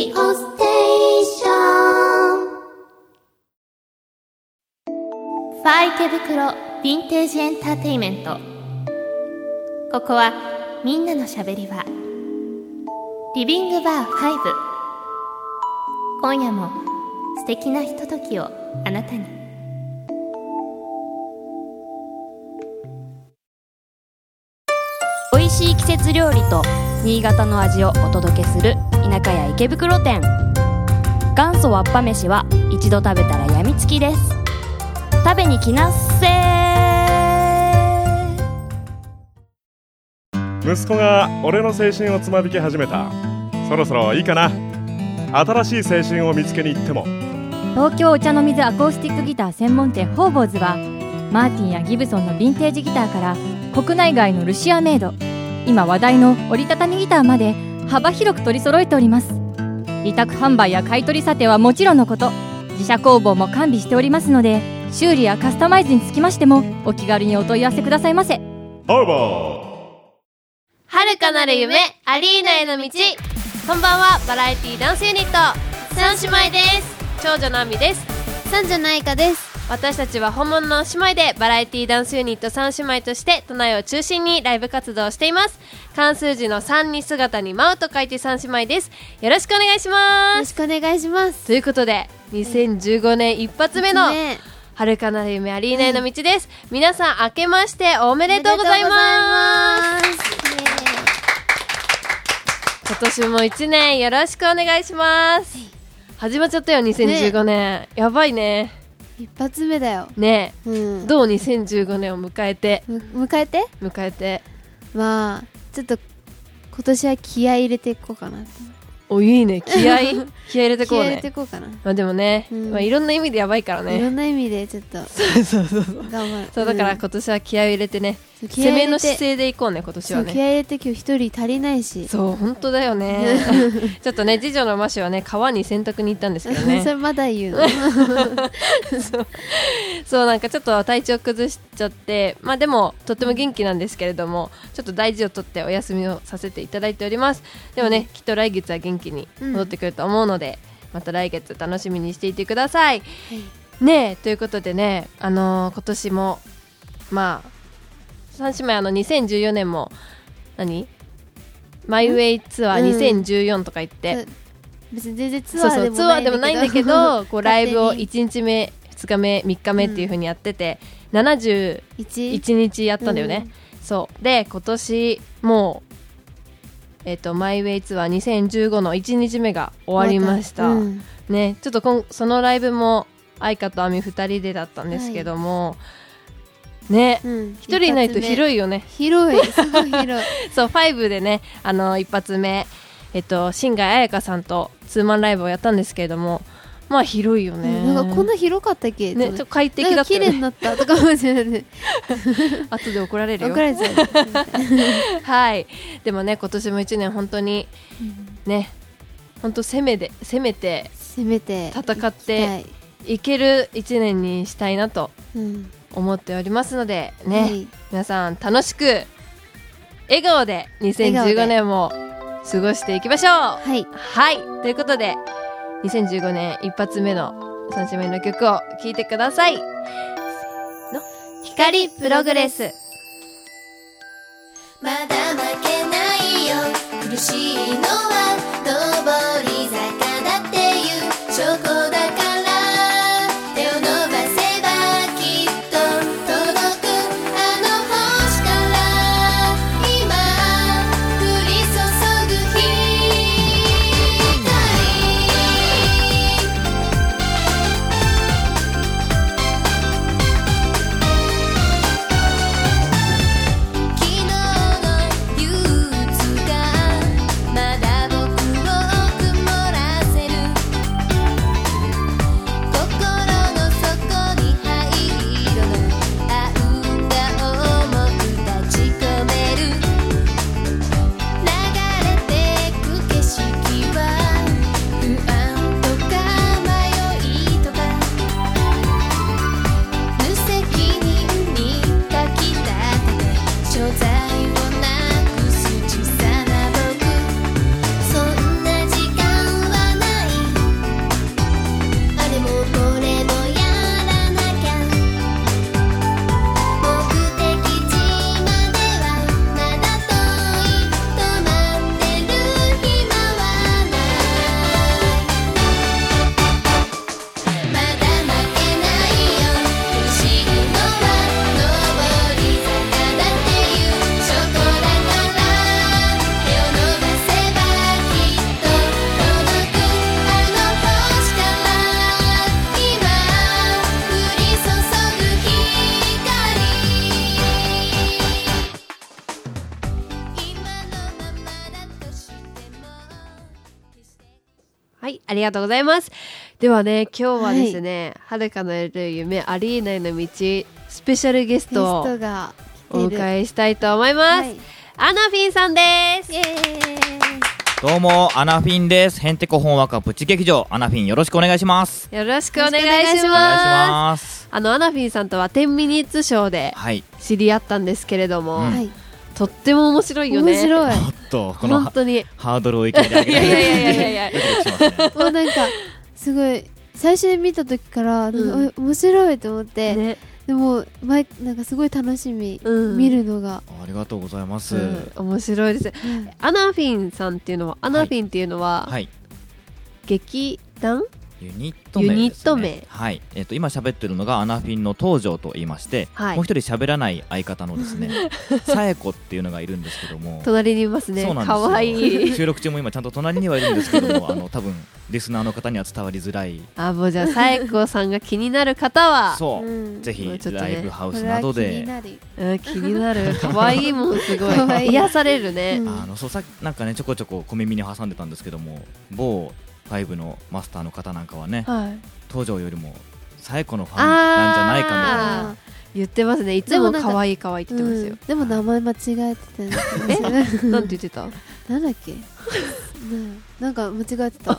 ディオステーション。ファイ池袋ヴィンテージエンターテイメント。ここはみんなのしゃべり場、リビングバー5。今夜も素敵なひとときをあなたに。 美味しい季節料理と新潟の味をお届けする田舎屋池袋店。元祖わっぱ飯は一度食べたらやみつきです。食べに来なっせー。息子が俺の青春をつまびき始めた。そろそろいいかな。新しい青春を見つけに行っても。 東京お茶の水アコースティックギター専門店ホーボーズはマーティンやギブソンのヴィンテージギターから国内外のルシアメイド、今話題の折りたたみギターまで幅広く取り揃えております。委託販売や買取査定はもちろんのこと、自社工房も完備しておりますので、修理やカスタマイズにつきましてもお気軽にお問い合わせくださいませ。 ホーボー。 遥かなる夢、アリーナへの道。こんばんは、バラエティダンスユニット三姉妹です。長女のあみです。 三女の愛花です。 私たちは本物の姉妹でバラエティダンスユニット三姉妹として都内を中心にライブ活動をしています。漢数字の3に姿に舞うと書いて三姉妹です。よろしくお願いします。 よろしくお願いします。 ということで2015年一発目の遥かなる夢アリーナへの道です。皆さん明けましておめでとうございます。今年も1年よろしくお願いします。始まっちゃったよ2015年、やばいね。 一発目だよねえ、どう2015年を迎えてまあちょっと今年は気合い入れていこうかなと。 お、いいね、気合入れてこうね。 気合入れていこうかな。 まあでもね、いろんな意味でやばいからね。 いろんな意味でちょっとそう頑張る。 そうだから今年は気合を入れてね、攻めの姿勢でいこうね今年はね。 気合入れて今日一人足りないし。 そう本当だよねちょっとね次女のマシはね川に洗濯に行ったんですけどねそれまだ言うのそうなんかちょっと体調崩しちゃって、まあでもとっても元気なんですけれども、ちょっと大事をとってお休みをさせていただいております。でもね、きっと来月は元気に戻ってくると思うので、また来月楽しみにしていてください、ねえ。ということでね、今年もまあ三姉妹2014年もマイウェイツアー2014とか言って、 別に全然ツアーでもないんだけど、 ツアーでもないんだけどこうライブを1日目2日目3日目っていう風にやってて、71日やったんだよね、そうで今年もうマイウェイツアー2015の1日目が終わりました、ね。ちょっとそのライブも愛花とあみ2人でだったんですけども、ね、1人いないと広いよね。 広い、すごい広いそう5でね、一発目新海彩香さんとツーマンライブをやったんですけれども、まあ広いよね、 なんかこんな広かったっけね、ちょっと快適だったよね。 綺麗になったとかもしれない後で怒られるよ。 怒られちゃうはい。でもね今年も1年本当にね、本当攻めて戦っていける1年にしたいなと思っておりますのでね、皆さん楽しく笑顔で2015年も過ごしていきましょう。はい、ということで2015年一発目の三姉妹の曲を聴いてください。光プログレス。 まだ負けないよ、苦しいのは上り坂だっていう証拠だから、手を伸ばせばきっと届くあの星から今降り注ぐ光。 はい、ありがとうございます。ではね、今日はですね、はるかの得る夢ありえないの道スペシャルゲスゲストをトがお迎えしたいと思います。 はいアナフィンさんです。 イエーイ。 どうもアナフィンです。へんてこほんわかプチ劇場アナフィンよろしくお願いします。 よろしくお願いしよろしくお願いします。 お願いします。 アナフィンさんとは10ミニッツショーではい。 知り合ったんですけれども、 うんはい。 とっても面白いよね。 面白い。 おっとこの本当に。 ハードルをいきなり上げいやいやいやいやいやドキドキしますね。 もうなんかすごい最初に見た時からなんか面白いと思って、 ね、 でもなんかすごい楽しみ、 うん見るのが、 ありがとうございます。 面白いです。アナフィンさんっていうのは、アナフィンっていうのは、 はい。 劇団ユニット名ですね。 ユニット名はい。今喋ってるのがアナフィンの東條と言いまして、 はいもう一人喋らない相方のですね、さえこっていうのがいるんですけども。 隣にいますね。 そうなんですよ。 かわいい。 収録中も今ちゃんと隣にはいるんですけども、多分リスナーの方には伝わりづらい。 あ、もうじゃあさえこさんが気になる方は、 そう。 うんぜひもうちょっとねライブハウスこれは気などでになる。 気になる。かわいいもんすごい。 かわいい癒されるね。 うんそうさなんかねちょこちょこ小耳に挟んでたんですけども、某5のマスターの方なんかはね、 はい。 東條よりもさえこのファンなんじゃないかみたいな。 あ言ってますね。いつも可愛い可愛いってー言ってますよ。 でも名前間違えてたんですよ。 なんて言ってた？ なんだっけなんか間違えてた。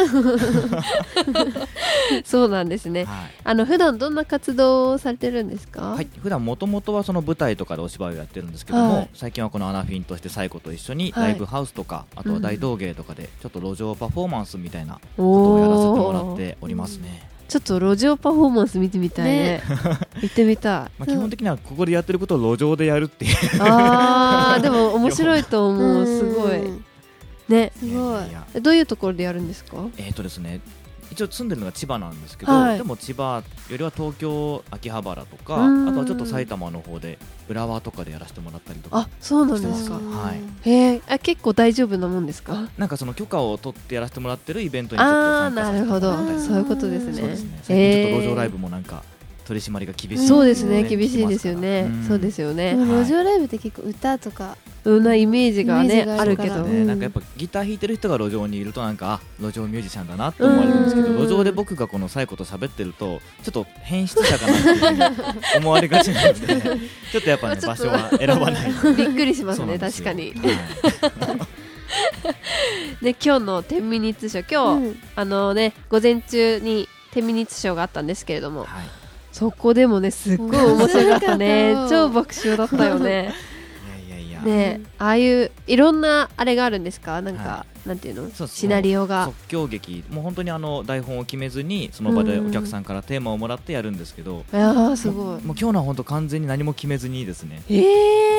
そうなんですね。 はい普段どんな活動をされてるんですか？ はい、普段もともとはその舞台とかでお芝居をやってるんですけども、 はい最近はこのアナフィンとしてサイコと一緒にはいライブハウスとか、あとは大道芸とかでちょっと路上パフォーマンスみたいなことをやらせてもらっておりますね。 ちょっと路上パフォーマンス見てみたいね。行ってみたい。 まあ、基本的にはここでやってることを路上でやるっていうあー、でも面白いと思う。すごいうんね。 すごい。 いやいやどういうところでやるんですか？ ですね、一応住んでるのが千葉なんですけど、 はいでも千葉よりは東京秋葉原とか、 うんあとはちょっと埼玉の方で浦和とかでやらせてもらったりとかあ、そうなんしてますですか。 はいへえ、結構大丈夫なもんですか？ なんかその許可を取ってやらせてもらってるイベントにちょっとあー、 参加さなるほどせてもらったり。 そういうことですね。 そうですね。最近ちょっと路上ライブもなんか取り締まりが厳しい。 そうですね、 ね厳しいですよね。そうですよね。 でも路上ライブって結構歌とかなイメージがねイメージがあるけどあるから。 なんかやっぱギター弾いてる人が路上にいるとなんか路上ミュージシャンだなって思われるんですけど、 うん路上で僕がこのサイコと喋ってるとちょっと変質者かなっていうふうに思われがちなのでちょっとやっぱね場所は選ばない。 びっくりしますね、 そうなんですよ確かに。 はいで、今日の10ミニッツショー、今日、午前中に10ミニッツショーがあったんですけれども、 はいそこでもね、すっごい面白かったね。 面白かった超爆笑だったよね。 いやいやいや、 ね、ああいういろんなあれがあるんですか？なんか、 はなんていうの？ そうそうシナリオが。 即興劇もう本当に台本を決めずにその場でお客さんからテーマをもらってやるんですけど、 いやー、すごい。 もう今日のは本当完全に何も決めずにですね。 すごい。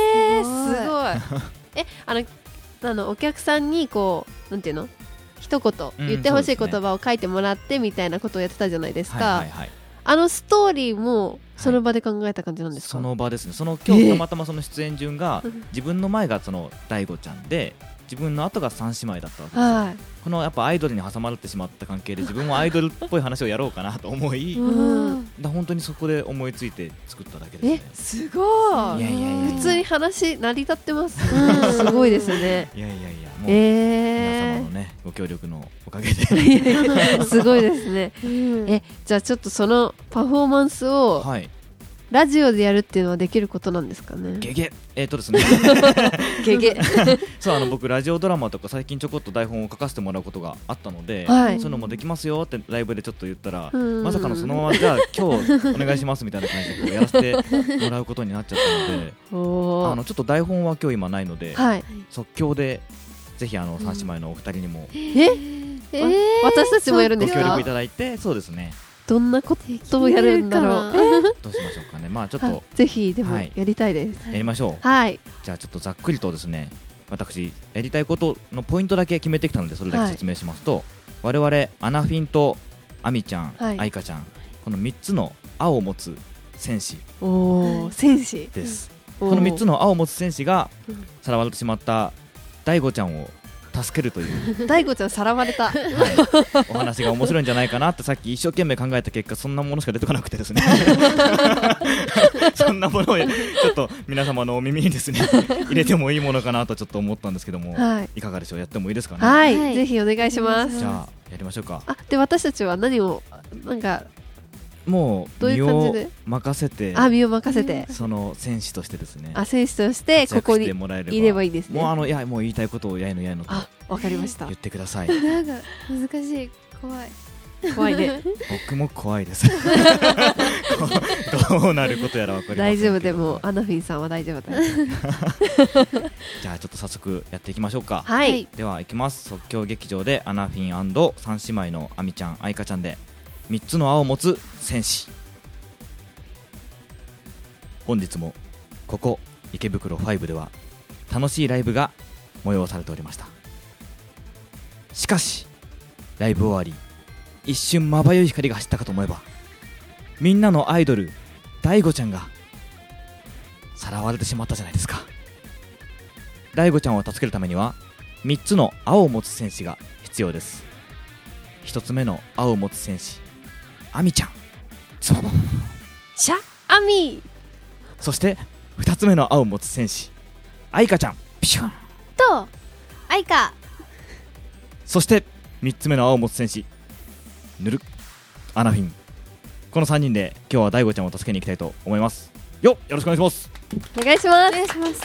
お客さんにこう、なんていうの？一言言ってほしい言葉を書いてもらってみたいなことをやってたじゃないですか。 はいはいはい。 ストーリーもその場で考えた感じなんですか？ その場ですね。今日たまたまその出演順が自分の前がその大悟ちゃんで自分の後が三姉妹だったわけですよ。 はい。 このやっぱアイドルに挟まれてしまった関係で自分もアイドルっぽい話をやろうかなと思い、本当にそこで思いついて作っただけですね。 すごい。 いやいやいやいや普通に話成り立ってます。すごいですね。 いやいやいや、もう皆様のねご協力のおかげですごいですね。じゃあちょっとそのパフォーマンスをはいラジオでやるっていうのはできることなんですかね？ ゲゲですねゲゲそう僕ラジオドラマとか最近ちょこっと台本を書かせてもらうことがあったので、 はいそういうのもできますよってライブでちょっと言ったら、 うんまさかのそのままじゃあ今日お願いしますみたいな感じでこうやらせてもらうことになっちゃったのでおーちょっと台本は今日今ないので、 はい。 即興でぜひ三姉妹のお二人にも私たちもやるんですかご協力い？ただいて、そうですね、 どんなことをやるんだろう。 どうしましょうかね。まあちょっとぜひでもはいやりたいです。 やりましょう。 はい。 じゃあちょっとざっくりとですね、私やりたいことのポイントだけ決めてきたのでそれだけ説明しますと、我々アナフィンとアミちゃん、 はいアイカちゃん、この3つの青を持つ戦士おー、戦士。 です。 おーこの3つの青を持つ戦士がうんさらわれてしまった大悟ちゃんを助けるという大悟ちゃんさらわれた。 お話が面白いんじゃないかなってさっき一生懸命考えた結果そんなものしか出てこなくてですねそんなものをちょっと皆様のお耳にですね入れてもいいものかなとちょっと思ったんですけども、いかがでしょう。やってもいいですかね。 はい、 はいぜひお願いします。 じゃあやりましょうか。 で私たちは何をなんかもうどうい身をう感じで任せて身を任せて、 その戦士としてですね選手としてここにいればいいですね。 もういやもう言いたいことをやいのやいのとわかりました言。ってください。 なんか難しい、怖い。 怖いね。 僕も怖いですどうなることやらわかりませんけど。 大丈夫、でもアナフィンさんは大丈夫だよ。 じゃあちょっと早速やっていきましょうか。 はいではいきます。即興劇場でアナフィン&三姉妹のあみちゃん、あいかちゃんで3つの青を持つ戦士。本日もここ池袋5では楽しいライブが催されておりました。しかしライブ終わり一瞬まばゆい光が走ったかと思えば、みんなのアイドル大悟ちゃんがさらわれてしまったじゃないですか。大悟ちゃんを助けるためには3つの青を持つ戦士が必要です。1つ目の青を持つ戦士あみちゃん、 シャアミそして2つ目の青を持つ戦士あいかちゃん、ピシュンとアイカ。 そして3つ目の青を持つ戦士ぬるアナフィン。この3人で今日は大悟ちゃんを助けに行きたいと思います。よろしくお願いします。 お願いします。 お願いします。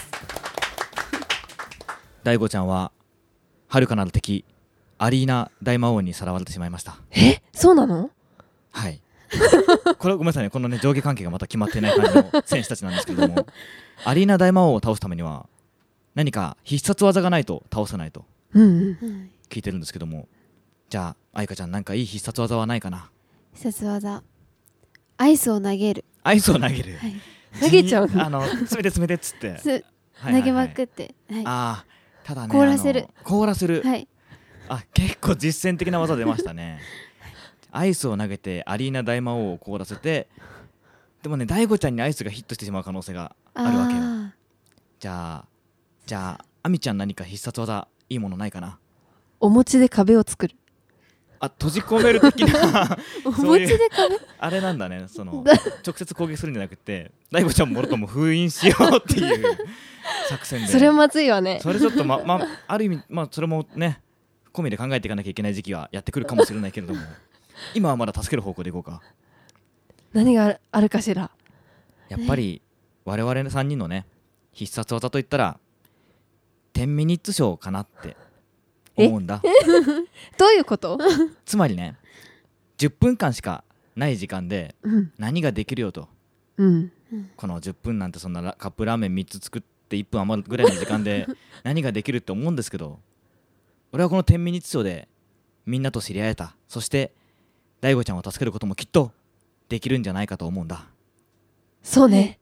大悟ちゃんは遥かなる敵アリーナ大魔王にさらわれてしまいました。 そうなの？ はいこれごめんなさいね、このね上下関係がまた決まっていない感じの選手たちなんですけれどもアリーナ大魔王を倒すためには何か必殺技がないと倒せないと聞いてるんですけども、じゃああいかちゃんなんかいい必殺技はないかな。 必殺技、アイスを投げる。 アイスを投げる、 はい、 投げちゃうの？ 詰めてっつって投げまくって、 あーただね凍らせる凍らせる、 はい、 結構実践的な技出ましたねアイスを投げてアリーナ大魔王を凍らせて、でもね大悟ちゃんにアイスがヒットしてしまう可能性があるわけよ。じゃああみちゃん何か必殺技いいものないかな。 お餅で壁を作る。 閉じ込める的なお餅で壁あれなんだね、その直接攻撃するんじゃなくて大悟ちゃんもろとも封印しようっていう作戦でそれはまずいわね。 それちょっとある意味それもね込みで考えていかなきゃいけない時期はやってくるかもしれないけれども今はまだ助ける方向でいこうか。 何があるかしら。 やっぱり我々3人のね必殺技といったら10ミニッツショーかなって思うんだ。 どういうこと？ つまりね10分間しかない時間で何ができるよと、この10分なんてそんなカップラーメン3つ作って1分余るぐらいの時間で何ができるって思うんですけど、俺はこの10ミニッツショーでみんなと知り合えた、そして大悟ちゃんを助けることもきっとできるんじゃないかと思うんだ。 そうね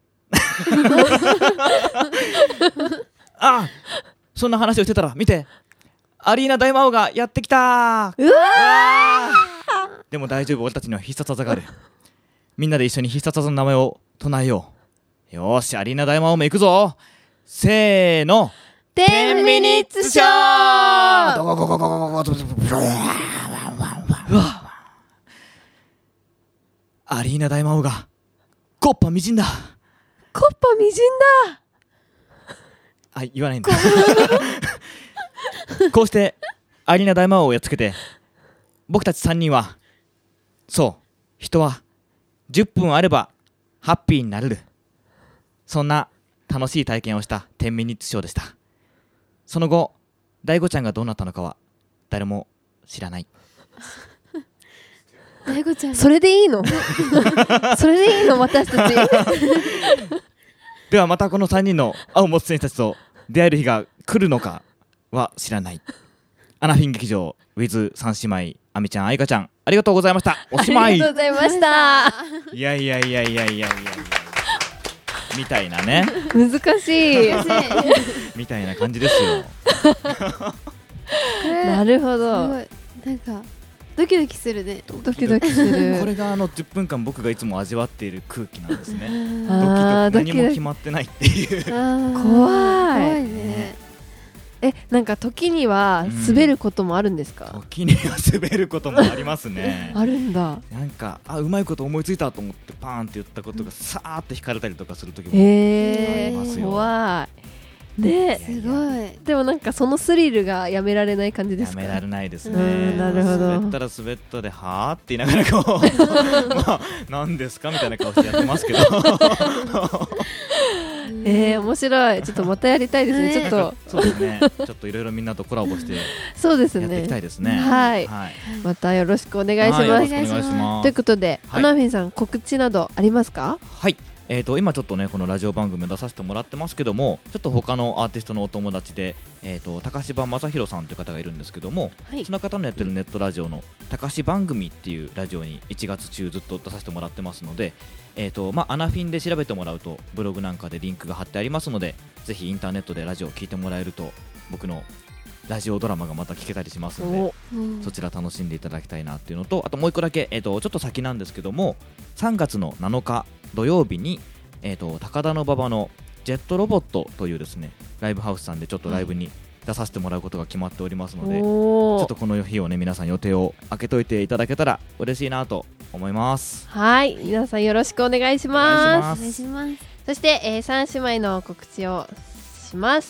そんな話をしてたら見て、アリーナ大魔王がやってきたー。でも大丈夫、俺たちには必殺技がある。みんなで一緒に必殺技の名前を唱えよう。よーし、アリーナ大魔王も行くぞ。せーの、 10ミニッツショー。 アリーナ大魔王がコッパみじんだ。 コッパみじんだ。 言わないんだこうしてアリーナ大魔王をやっつけて、僕たち3人は人は10分あればハッピーになれる、そんな楽しい体験をした10ミニッツショーでした。その後大悟ちゃんがどうなったのかは誰も知らない。 大悟ちゃんそれでいいのそれでいいの私たちではまたこの3人の青を持つ選手たちと出会える日が来るのかは知らない。アナフィン劇場 with 三姉妹あみちゃん、あいかちゃん、ありがとうございました。おしまい。 ありがとうございましたいやみたいなね難しいみたいな感じですよなるほど。 すごいなんかドキドキするね。 ドキドキするこれが10分間僕がいつも味わっている空気なんですね。 あードキドキ何も決まってないっていう怖い怖いね。 なんか時には滑ることもあるんですか？ 時には滑ることもありますねあるんだ。 なんかうまいこと思いついたと思ってパーンって言ったことがさーって引かれたりとかする時もありますよ。 怖いね。 すごい。 でもなんかそのスリルがやめられない感じですか？ やめられないですね。 なるほど。 滑ったら滑ったではーって言いながらこうまあ何ですかみたいな顔してやってますけど面白い。ちょっとまたやりたいですね。ちょっとそうですね。ちょっといろいろみんなとコラボしてそうですね。 やっていきたいですね。 はい。またよろしくお願いします。 よろしくお願いします。 ということで、アナフィンさん告知などありますか？ はい。今ちょっとねこのラジオ番組出させてもらってますけども、ちょっと他のアーティストのお友達で高柴正弘さんという方がいるんですけども、その方のやってるネットラジオの高柴番組っていうラジオに1月中ずっと出させてもらってますので、アナフィンで調べてもらうとブログなんかでリンクが貼ってありますので、ぜひインターネットでラジオを聞いてもらえると僕のラジオドラマがまた聞けたりしますので、そちら楽しんでいただきたいなっていうのと、あともう一個だけ、ちょっと先なんですけども、3月の7日土曜日に、高田馬場のジェットロボットというですねライブハウスさんでちょっとライブに出させてもらうことが決まっておりますので、ちょっとこの日をね皆さん予定を空けといていただけたら嬉しいなと思います。 はい、皆さんよろしくお願いします。 お願いします。 そして、3姉妹の告知をします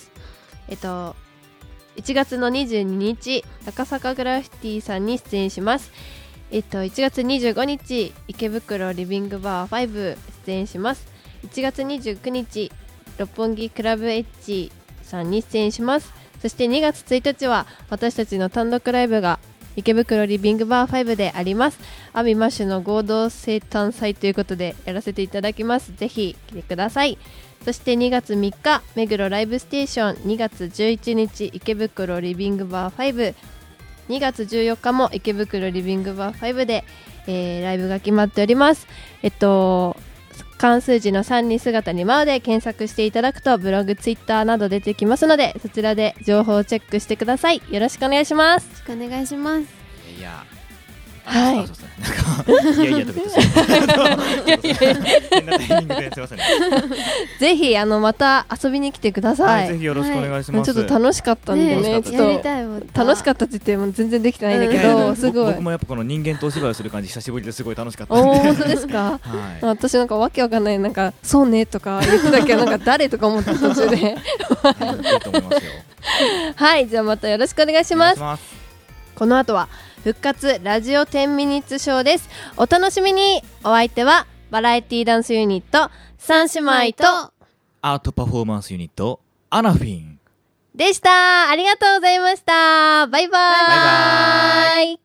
。1月の22日赤坂グラフィティさんに出演します。1月25日池袋リビングバー5出演します。1月29日六本木クラブエッジさんに出演します。そして2月1日は私たちの単独ライブが池袋リビングバー5であります。アミマッシュの合同生誕祭ということでやらせていただきます。ぜひ来てください。そして2月3日目黒ライブステーション、2月11日池袋リビングバー5、2月14日も池袋リビングバー5で、ライブが決まっております。漢数字の3に姿にマオで検索していただくとブログ、ツイッターなど出てきますので、そちらで情報をチェックしてください。よろしくお願いします。 よろしくお願いします。 いやはい。 いやいやとか言って変なタイミングですいません。 ぜひまた遊びに来てください。 ぜひよろしくお願いします。 ちょっと楽しかったんでね。ちょっと楽しかったって言っても全然できてないんだけど、すごい。 僕もやっぱこの人間とお芝居をする感じ久しぶりですごい楽しかったんで。 本当ですか？私なんかわけわかんないなんかそうねとか言ってたけどなんか誰とか思って途中で。いいと思いますよ。 はい、じゃあまたよろしくお願いします。この後は復活ラジオ10ミニッツショーです。お楽しみに。お相手はバラエティダンスユニット3姉妹とアートパフォーマンスユニットアナフィンでした。ありがとうございました。バイバイ。バイバイ。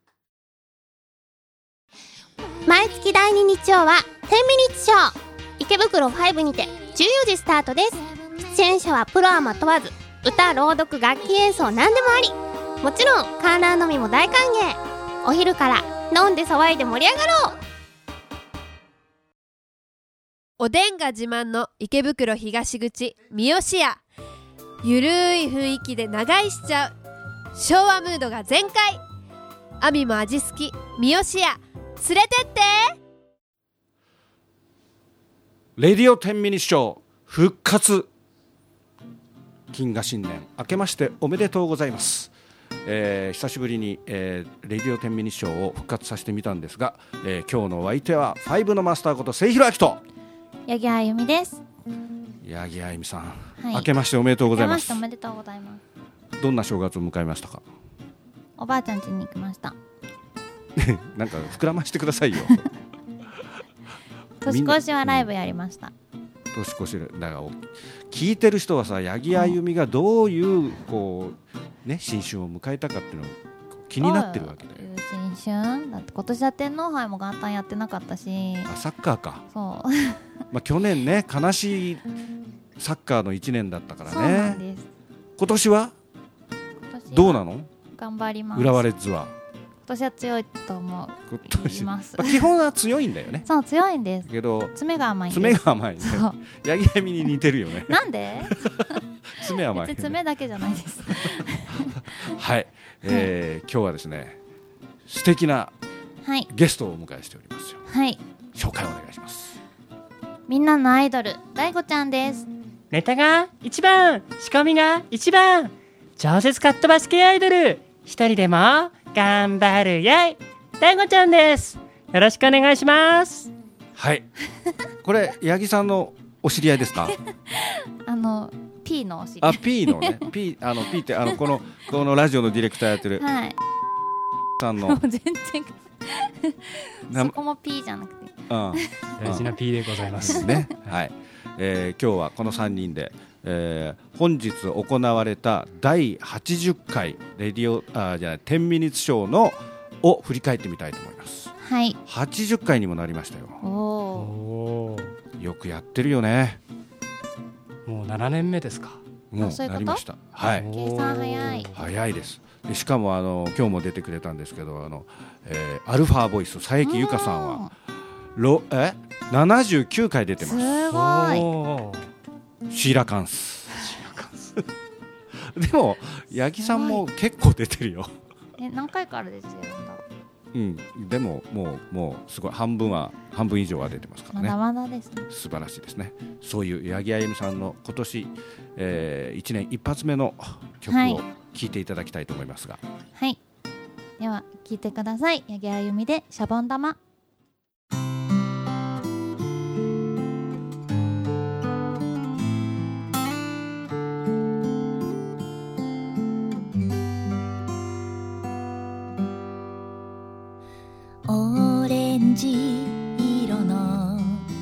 毎月第2日曜は10ミニッツショー、池袋5にて14時スタートです。出演者はプロアマ問わず、歌、朗読、楽器演奏何でもあり、もちろん観覧のみも大歓迎。お昼から飲んで騒いで盛り上がろう。 おでんが自慢の池袋東口三好屋。ゆるい雰囲気で長居しちゃう昭和ムードが全開。アミも味好き三好屋、連れてって。 レディオ10ミニッショー復活。金河新年明けましておめでとうございます。久しぶりに、レディオ10ミニッショーを復活させてみたんですが、今日のお相手は5のマスターこと末広明と八木あゆみです。 八木あゆみさん、 はい、 明けましておめでとうございます。 おめでとうございます。 どんな正月を迎えましたか？ おばあちゃん家に行きましたなんか膨らましてくださいよ年越しはライブやりました。 年越しだから聞いてる人はさ、八木あゆみがどういうこうね新春を迎えたかっていうの気になってるわけだよ。 新春だって今年は天皇杯も元旦やってなかったし。 サッカーか。 そうまあ去年ね悲しいサッカーの1年だったからね。 そうなんです。 今年はどうなの？ 頑張ります。 浦和レッズは今年は強いと思う。 今年まあ、基本は強いんだよね。 そう強いんですけど爪が甘いんです。 爪が甘いね。八木あゆみに似てるよね。 なんで？ 爪甘い、ね、 爪だけじゃないですはい、今日はですね素敵なゲストをお迎えしておりますよ。 はい、 紹介お願いします。 みんなのアイドル大悟ちゃんです。 ネタが一番、仕込みが一番、 常設かっ飛ばし系アイドル、一人でも頑張るやい、大悟ちゃんです。よろしくお願いします。 はい。これ八木さんのお知り合いですか？ P のお知り合い。 P のね、P ってこのラジオのディレクターやってる。 はい。 さんの。 全然。そこも P じゃなくて。 大事な P でございますね。はい。今日はこの3人で、本日行われた第80回レディオ10ミニッツショーを振り返ってみたいと思います。 はい。 80回にもなりましたよ。 おー。よくやってるよね。 もう7年目ですか？ もうなりました。はい。 計算早い。 早いです。でしかも今日も出てくれたんですけどアルファボイス佐伯由香さんは79回出てます。 すごい。シーラカンス。でも八木さんも結構出てるよ。 何回からですよ。 でももうすごい半分以上は出てますからね。 まだまだですね。 素晴らしいですね。そういう八木あゆみさんの今年、1年一発目の曲を聴いていただきたいと思いますが、 はい。では聴いてください。八木あゆみでシャボン玉。 オレンジ色の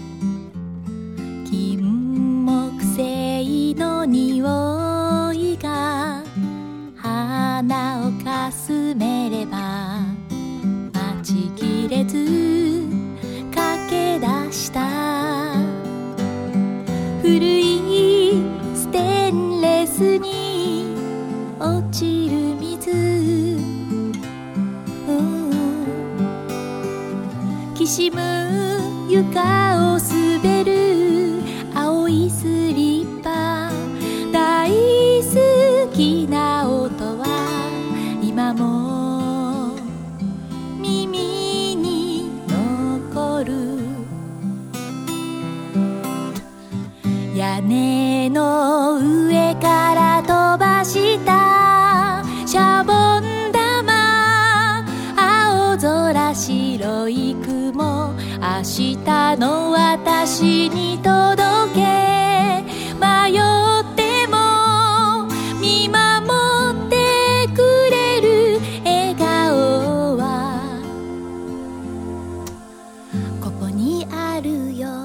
金木犀の匂いが鼻をかすめれば待ちきれず駆け出した古いステンレスに落ちる水きしむ床を滑る青いスリッパ大好きな音は今も耳に残る屋根の上から飛ばしたシャボン玉青空白い雲明日の私に届け迷っても見守ってくれる笑顔はここにあるよ。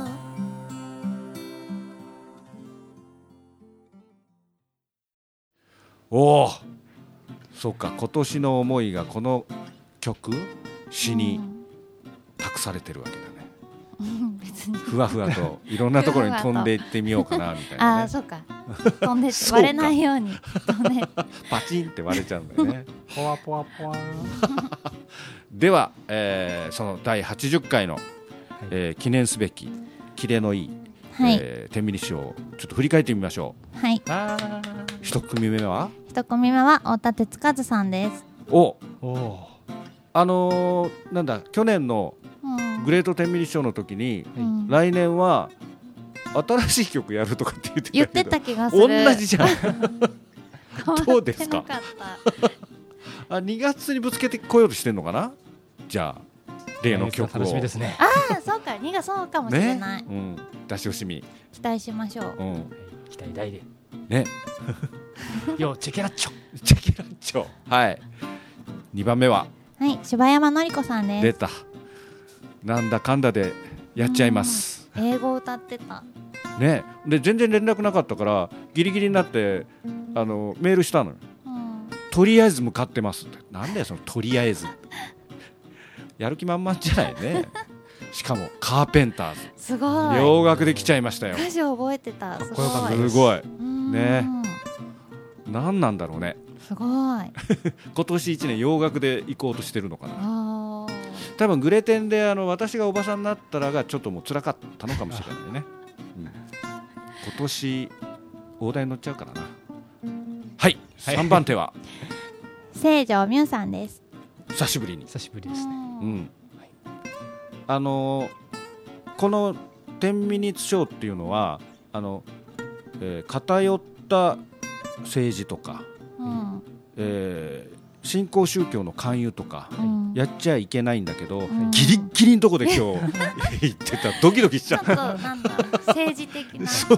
おお、そうか、今年の思いがこの曲詩に託されてるわけだね。ふわふわといろんなところに飛んでいってみようかなみたいなね。 あ、そうか。飛んで割れないように飛んでパチンって割れちゃうんだよね。 ポワポワポワでは、その第80回の、記念すべきキレのいい、10ミニショーをちょっと振り返ってみましょう。はい。 一組目は太田哲和さんです。 なんだ去年のグレート10ミニショーの時に、来年は新しい曲やるとかって言ってたけど、 気がする。 同じじゃん。どうですか。2月にぶつけてこようとしてんのかな。じゃあ例の曲を楽しみですね。 そうか、2がそうかもしれない。 出し惜しみ期待しましょう。 期待大でね。 よチェケラッチョチェケラッチョ。はい。2番目は柴山紀子さんです。 出た。なんだかんだでやっちゃいます。 英語歌ってたね。で全然連絡なかったからギリギリになってメールしたのよ。とりあえず向かってますって。なんだよそのとりあえず。やる気満々じゃないね。しかもカーペンターズ。 すごい。 洋楽で来ちゃいましたよ。 歌詞覚えてた。すごい。すごい。ね。なんなんだろうね。 すごい。 今年1年洋楽で行こうとしてるのかな。多分グレテンで私がおばさんになったらがちょっともう辛かったのかもしれないね。今年大台に乗っちゃうからな。はい。3番手は清條美羽さんです。 久しぶりですね。 この10ミニッツショーっていうのは偏った政治とか、 新興宗教の勧誘とか、やっちゃいけないんだけど、 んギリッギリのとこで今日言ってた。ドキドキしちゃちょっとった。 なんだ政治的なそう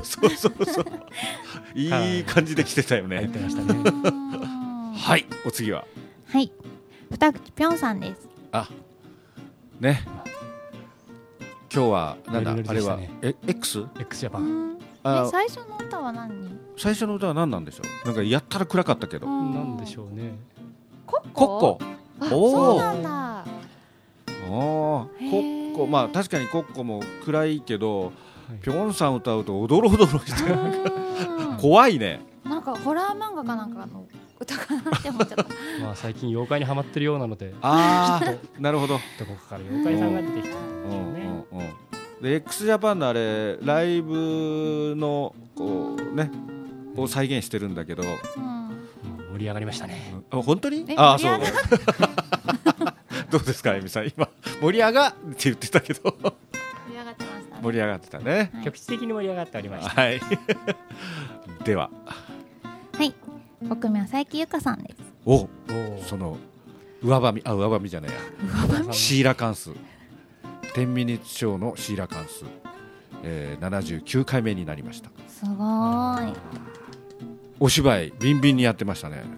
いい感じで来てたよね。 入ってましたね。 はい、お次ははい二口ぴょんさんです。 ね。今日はなんだノリノリあれはでしたね X X ジャパン。 最初の歌は何？ 最初の歌は何なんでしょう。なんかやったら暗かったけど。 なんでしょうね。 コッコッコ。 そうなんだ。 コッコ、まあ確かにコッコも暗いけど、ぴょんさん歌うとおどろおどろして怖いね。 なんかホラー漫画かなんかの歌かなって思っちゃった。 まあ最近妖怪にハマってるようなので、 なるほど。 どこかから妖怪さんが出てきたんでしょうね。 で x ジャパンのあれライブのこうねを再現してるんだけど、 盛り上がりましたね。 本当に？ あ、 そう。どうですか、えみさん、今盛り上がって言ってたけど。 盛り上がってましたね。 盛り上がってたね。 局地的に盛り上がっておりました。 はい。では。 はい。国名は佐伯ゆかさんです。 その上ばみじゃないや。シーラカンス。10ミニッツショーのシーラカンス。79回目になりました。 すごーい。 お芝居ビンビンにやってましたね。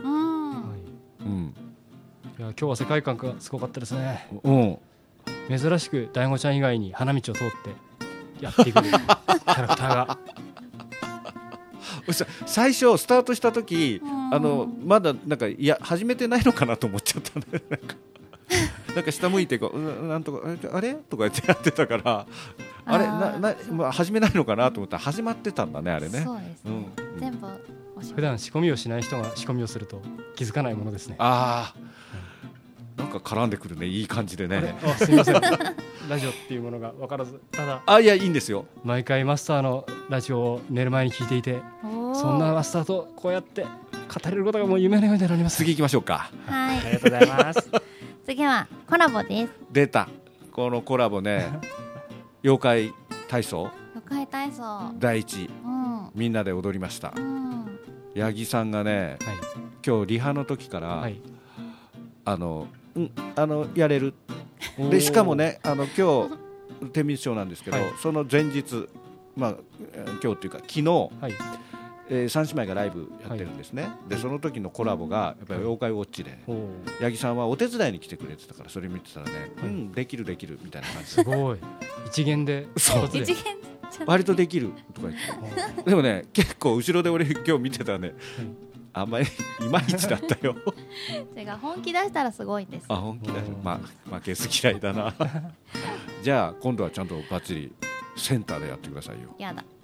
いや今日は世界観がすごかったですね。珍しく大悟ちゃん以外に花道を通ってやってくるキャラクターが。 最初スタートした時まだなんか始めてないのかなと思っちゃったね。なんか下向いてこうなんとかあれとか言ってやってたから始めないのかなと思ったら始まってたんだね、あれね。 そうですね。全部普段仕込みをしない人が仕込みをすると気づかないものですね。 なんか絡んでくるね、いい感じでね。 すみません。ラジオっていうものが分からず、ただいやいいんですよ。 毎回マスターのラジオを寝る前に聞いていて、そんなマスターとこうやって語れることがもう夢のようになります。 次行きましょうか。 はい。 ありがとうございます。 次はコラボです。 出た。このコラボね。妖怪体操。 妖怪体操。 第一。みんなで踊りました。八木さんがね、今日リハの時から、やれる。でしかもね、今日天秤ショーなんですけど、その前日、まあ今日というか昨日、三姉妹がライブやってるんですね。でその時のコラボがやっぱり妖怪ウォッチで、八木さんはお手伝いに来てくれてたから、それ見てたらね、できるみたいな感じ。 すごい。一元で。 そう。割とできるとか言って。でもね、結構後ろで俺今日見てたね。あんまりいまいちだったよ。 本気出したらすごいんです。 本気出した。負けず嫌いだな。じゃあ今度はちゃんとバッチリセンターでやってくださいよ。 やだ。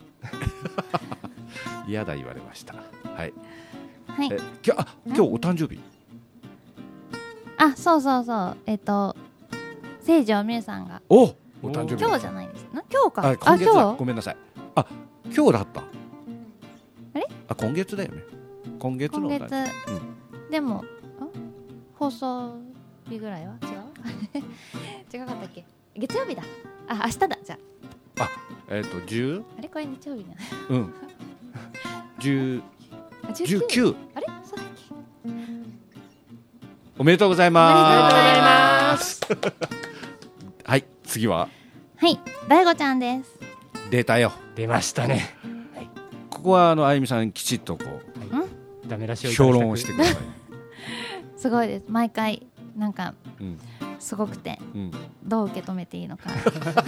嫌だ言われました。はい。 はい。 今日お誕生日。 そう清條美優さんが。 お誕生日。 今日じゃないです。今日か。 今月だ。ごめんなさい。今日だった。 あれ？ 今月だよね。今月の。 でも放送日ぐらいは違うかったっけ？月曜日だ。明日だじゃあ。 10？ あれこれ日曜日だ。 19。 あれ？そうだっけ？ おめでとうございます。はい、次は。 はい、大悟ちゃんです。 出たよ。 出ましたね。 ここはあゆみさんきちっとこうダメ出しを評論をしてください。 すごいです。毎回なんかすごくてどう受け止めていいのか。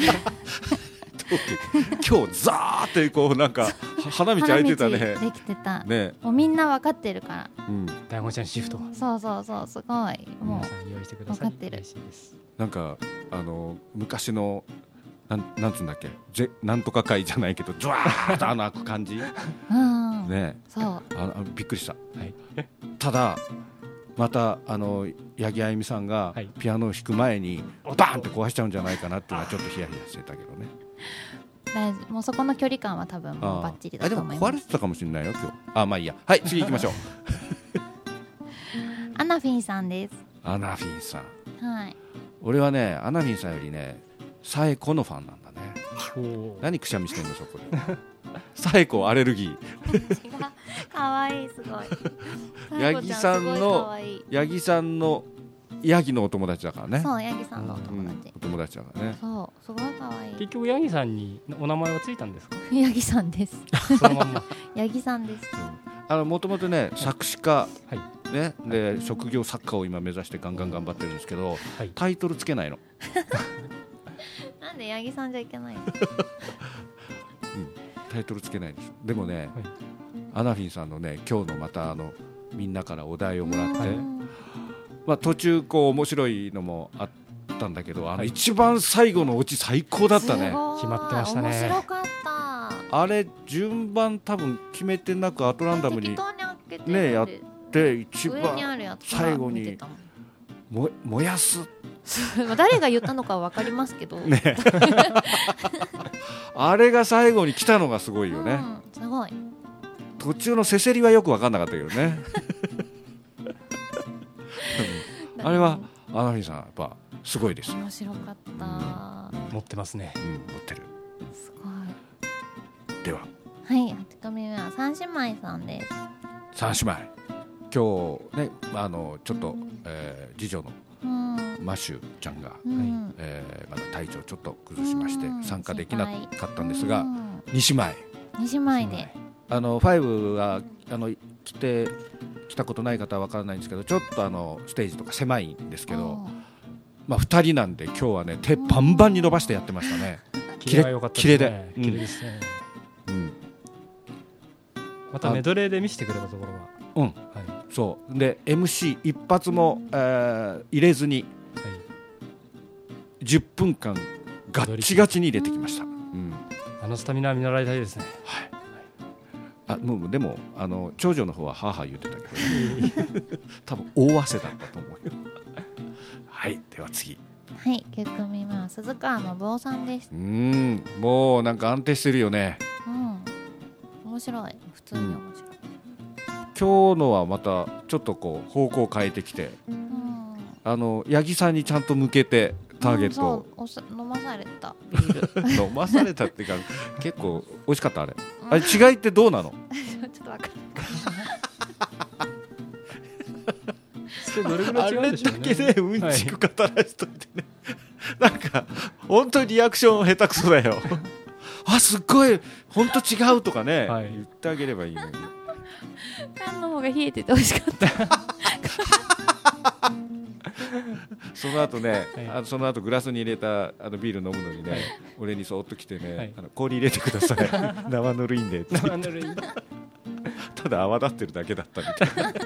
今日ザーってこうなんか花道開いてたね。 できてた。 ね。 もうみんな分かってるから。 大悟ちゃんシフト。 そうすごいもう用意してください。 分かってる。 なんか昔のなんつうんだっけ、なんとか会じゃないけど、ジワーッと開く感じ。ね。 そうびっくりした。ただまた八木あゆみさんがピアノを弾く前にバーンって壊しちゃうんじゃないかなっていうのはちょっとヒヤヒヤしてたけどね。 もうそこの距離感は多分もうバッチリだと思います。 でも壊れてたかもしれないよ今日。まあいいや。はい、次行きましょう。 アナフィンさんです。 アナフィンさん。 はい。 俺はね、アナフィンさんよりね、サエコのファンなんだね。 何くしゃみしてんのそこでサエコアレルギかわいいすごいー。八木さんの八木さんのヤギのお友達だからね。 そう八木さんのお友達、 お友達だからね。 そうすごいかわいい。 結局ヤギさんにお名前はついたんですか？ 八木さんですそのまんま八木さんです。 もともとね作詞家、 はいねで職業作家を今目指してガンガン頑張ってるんですけど、 はい、 タイトルつけないのなんで八木さんじゃいけないのタイトルつけないんです。でもね、アナフィンさんのね今日のまたみんなからお題をもらって、まあ、途中こう面白いのもあったんだけど一番最後のオチ最高だったね。 決まってましたね。 面白かった。 あれ順番多分決めてなくアトランダムにねやって一番最後に燃やす誰が言ったのかは分かりますけど、 ね、あれが最後に来たのがすごいよね、 すごい。 途中のせせりはよく分かんなかったけどねあれはアナフィンさんやっぱすごいですよ。 面白かった、 持ってますね、 持ってる。 すごい。 でははい、8組目は三姉妹さんです。 三姉妹今日ねちょっと、次女のマシュちゃんが、まだ体調ちょっと崩しまして参加できなかったんですが、2姉妹 2姉妹で 5は来たことない方は分からないんですけど、ちょっとステージとか狭いんですけど、まあ、2人なんで今日はね手バンバンに伸ばしてやってましたね。 キレが良かったですね。 キレで、 キレですね。またメドレーで見せてくれたところは、そうで MC 一発も、入れずに、10分間ガッチガチに入れてきました。 スタミナは見習いたいですね。 もうでも長女の方ははは言ってたけど、多分大汗だったと思うよはい、では次。 はい、9組目は鈴川信夫さんです。 もうなんか安定してるよね。 面白い、普通に面白い。 今日のはまたちょっとこう方向を変えてきて、八木さんにちゃんと向けてターゲットを、 飲まされた飲まされたっていうか結構美味しかった。あれ違いってどうなのちょっとわかんないどれぐらい違うんでしょうね。 あれだけでうんちく語らしといてね、なんか本当にリアクション下手くそだよすっごい本当違うとかね、言ってあげればいいのに。 缶の方が冷えてて美味しかったその後ね、その後グラスに入れたビール飲むのにね、俺にそーっと来てね、氷入れてください生ぬるいんでって生ぬるいただ泡立ってるだけだったみたい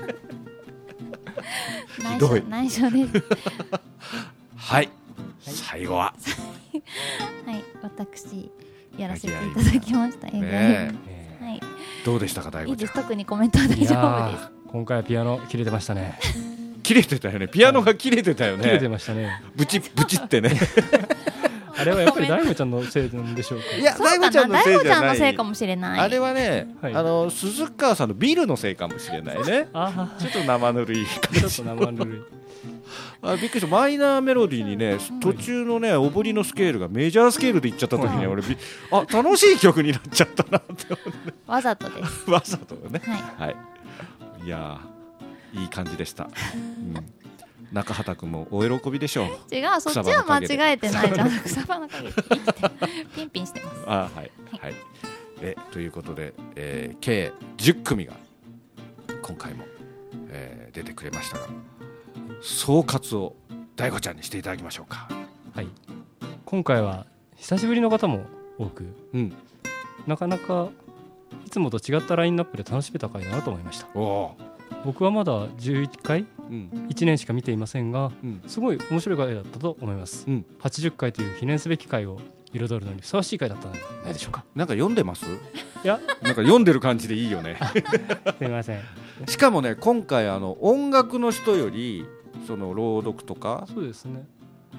なひどい。 内緒ですはい、最後ははい、私やらせていただきました映画、はい、 どうでしたか大悟ちゃん。 いいです、特にコメントは大丈夫です。 今回はピアノ切れてましたね切れてたよね、ピアノが切れてたよね、 切れてましたね、 ブチブチってねあれはやっぱり大悟ちゃんのせいなんでしょうか。 いや、大悟ちゃんのせいじゃない、 大悟ちゃんのせいかもしれない。 あれはね、鈴川さんのビルのせいかもしれないねちょっと生ぬるい感じ、 ちょっと生ぬるいびっくりした。マイナーメロディーにね、途中のねおぶりのスケールがメジャースケールでいっちゃった時に俺楽しい曲になっちゃったなって思ってわざとですわざとね、 はい、 いやいい感じでした、中畑君もお喜びでしょう。 違う、そっちは間違えてないじゃん草葉の陰でピンピンしてます。 はい、ということで、計10組が今回も、出てくれましたが、総括を大悟ちゃんにしていただきましょうか。 はい、今回は久しぶりの方も多く、なかなかいつもと違ったラインナップで楽しめた回だなと思いました。僕はまだ11回、1年しか見ていませんが、すごい面白い回だったと思います、80回という記念すべき回を彩るのにふさわしい回だったのではないでしょうか。 なんか読んでます？ いや、 なんか読んでる感じでいいよねすみません。 しかもね、今回音楽の人よりその朗読とか、 そうですね、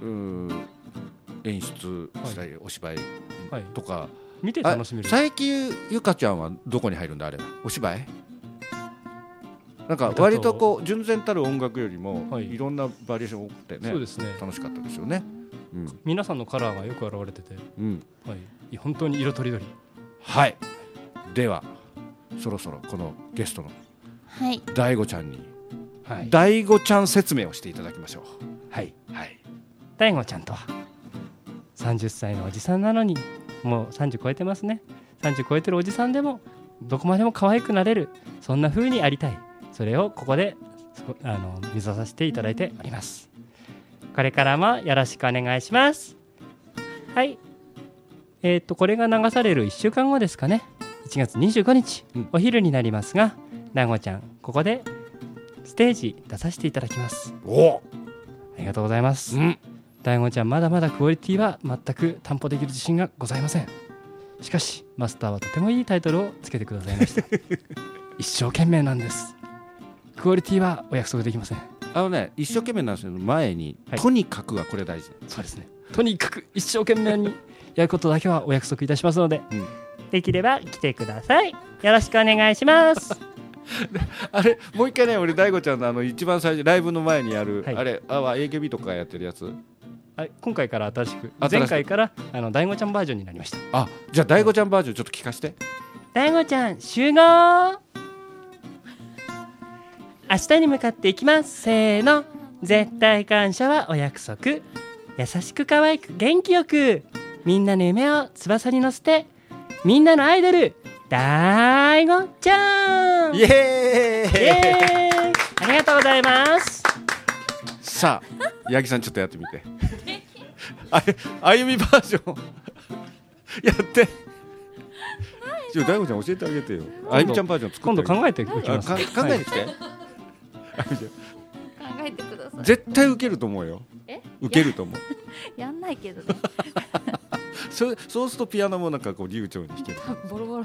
演出したり、お芝居とか、 見て楽しめる。 佐伯ゆかちゃんはどこに入るんだあれ？お芝居？なんか割とこう純然たる音楽よりもいろんなバリエーション多くてね、楽しかったですよね。 皆さんのカラーがよく現れてて、はい、本当に色とりどり。 はい。ではそろそろこのゲストの大悟ちゃんに、大悟ちゃん説明をしていただきましょう。 はいはい。大悟ちゃんとは30歳のおじさんなのにもう30超えてますね。30超えてるおじさんでもどこまでも可愛くなれる、そんな風にありたい。それをここで見させていただいております。これからもよろしくお願いします。はい。これが流される1週間後ですかね。1月25日、お昼になりますが、大悟ちゃんここでステージ出させていただきます。 お、 ありがとうございます。大悟ちゃんまだまだクオリティは全く担保できる自信がございません。しかしマスターはとてもいいタイトルをつけてくださいました一生懸命なんです。クオリティはお約束できません。 一生懸命なんですけど前に、とにかくはこれ大事。 そうですね。とにかく一生懸命にやることだけはお約束いたしますので、できれば来てください。よろしくお願いしますあれもう一回ね、俺大悟ちゃんの一番最初ライブの前にやる、あれAKB とかやってるやつ、 今回から新しく、前回から大悟ちゃんバージョンになりました。 じゃあ大悟ちゃんバージョンちょっと聞かせて。 大悟ちゃん集合。明日に向かっていきます。せーの。絶対感謝はお約束。優しく可愛く元気よく、みんなの夢を翼に乗せて、みんなのアイドル大悟ちゃん。 イエーイありがとうございます。 さあ八木さんちょっとやってみてあゆみバージョンやって大悟ちゃん教えてあげてよ。あゆみちゃんバージョン作って今度考えていきます。 考えてきて、 考えてください。 絶対受けると思うよ。受けると思う。 やんないけどねそうするとピアノもなんかこう流暢に弾ける。 ボロボロ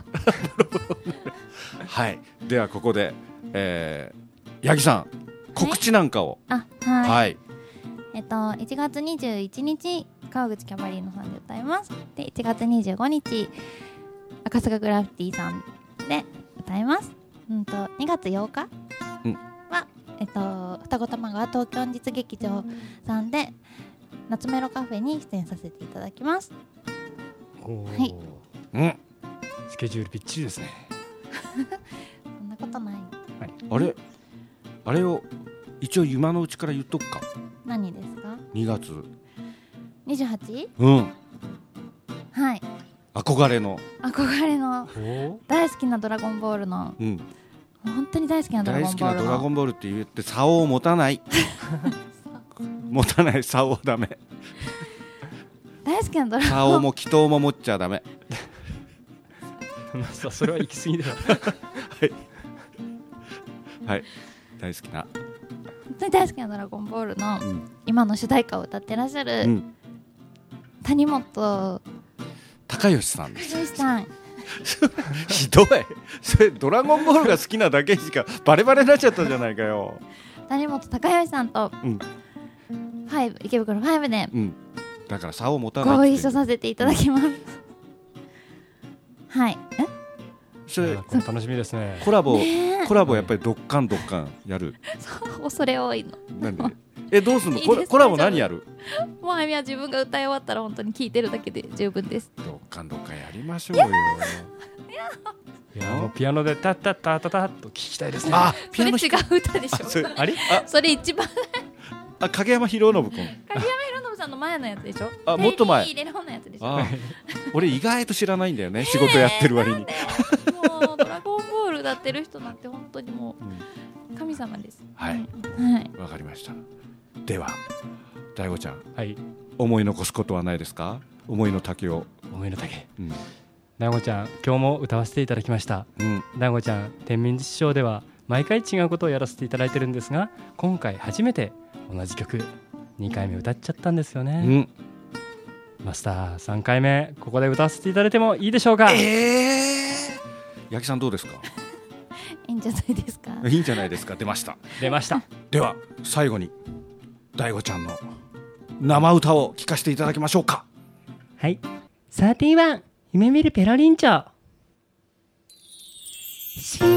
はい。ではここで、八木さん告知なんかを。 はい。1月21日川口キャバリーノさんで歌います。で1月25日赤坂グラフィティさんで歌います。2月8日は、双子玉川東京日劇場さんで夏メロカフェに出演させていただきます。はい。 スケジュールびっちりですねそんなことない、 あれを一応今のうちから言っとくか。 何ですか ？2月 28？ はい。 憧れの大好きなドラゴンボールの、本当に大好きなドラゴンボールの大好きなドラゴンボールって言って竿を持たない持たない竿はダメ。 大好きなドラゴン竿も祈祷も持っちゃダメそれは行き過ぎだよはい、大好きな本当に大好きなドラゴンボールの、今の主題歌を歌ってらっしゃる、谷本孝義さんです。 さんひどい。それドラゴンボールが好きなだけしかバレバレになっちゃったじゃないかよ。 谷本孝義さんと、池袋5で、 だから竿を持たないご一緒させていただきます、はい。 それ楽しみですね。 コラボやっぱりドッカンやる。 恐れ多いの。 なんでどうすんの？コラボ何やる？ もうあゆみは自分が歌い終わったら本当に聴いてるだけで十分です。 ドッカンやりましょうよ。 いやもうピアノでタッタッタッタッタッと聴きたいですね。 ピアノそれ違う歌でしょ。それ一番影山博信君。 影山博信さんの前のやつでしょ。 もっと前。 入れる方のやつでしょ。 俺意外と知らないんだよね、仕事やってる割に。 もうドラゴンボール歌ってる人なんて本当にもう神様です。 はい。わかりました。では大悟ちゃん、思い残すことはないですか？思いの丈を。 思いの丈。大悟ちゃん、今日も歌わせていただきました。大悟ちゃん、天秤師匠では毎回違うことをやらせていただいてるんですが、今回初めて同じ曲2回目歌っちゃったんですよね。マスター3回目ここで歌わせていただいてもいいでしょうか？ 八木さんどうですか？ いいんじゃないですか？ いいんじゃないですか。出ました。では最後に大悟ちゃんの生歌を聴かせていただきましょうか。 はい。31夢見るペロリンチョ。幸せ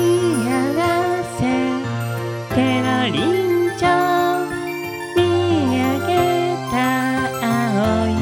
ペロリンチョ見上げた青い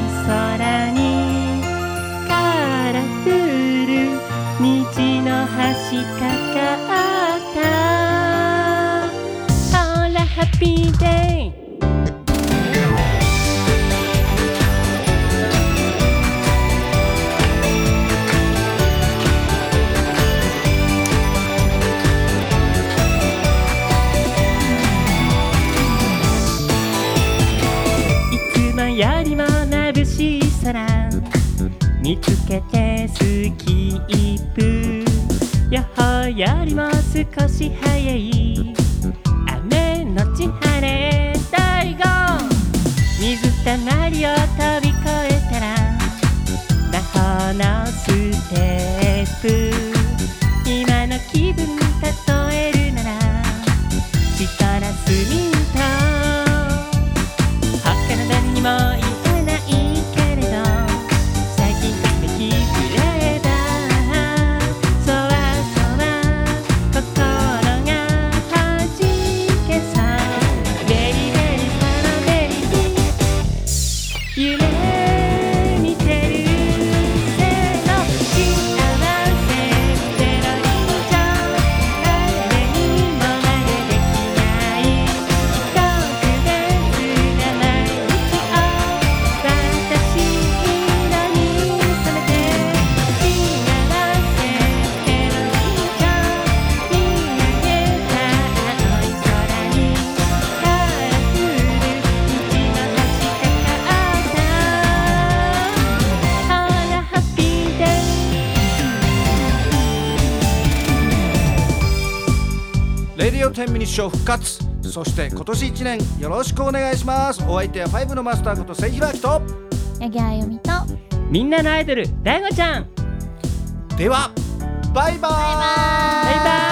見つけてスキップやはやりも少し早い雨のち晴れ第5水たまりを飛び越えたら魔法のステップ今の気分例えるならシトラスミント他の誰にも言えないけれど最近ときめきくればそわそわ心がはじけそうベリベリストロベリー夢見てるせーの幸せゼロリンチョ誰にも真似できない特別な毎日を私色に染めて幸せゼロリンチョ見上げた青い空にカラフル道の確かったほらハッピーデイレディオ10ミニッショー復活、そして今年1年よろしくお願いします。お相手は5のマスターこと関弘明と、 八木あゆみとみんなのアイドル大悟ちゃんではバイバーイ。 バイバイ。